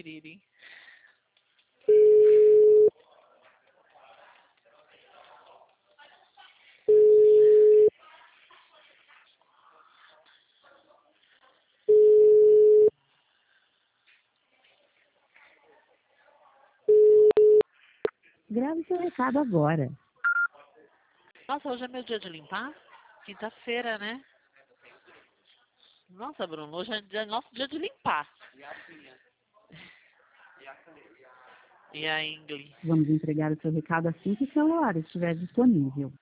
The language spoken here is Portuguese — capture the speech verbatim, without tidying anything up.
piriri. Grave seu recado agora. Nossa, hoje é meu dia de limpar? Quinta-feira, né? Nossa, Bruno, hoje é dia- nosso dia de limpar. E a Ingrid? Vamos entregar o seu recado assim que o celular estiver disponível.